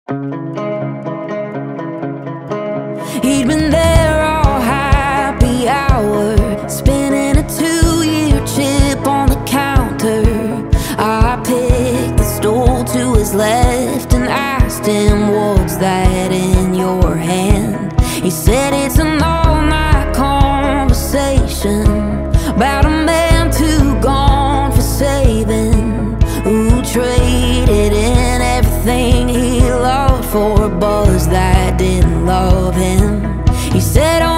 He'd been there all happy hour, spinning a 2-year chip on the counter. I picked the stool to his left and asked him, "What's that in your hand?" He said, "It's an all-night conversation about a man too gone for saving, who traded in everything he loved for a buzz that didn't love him." He said, "Oh,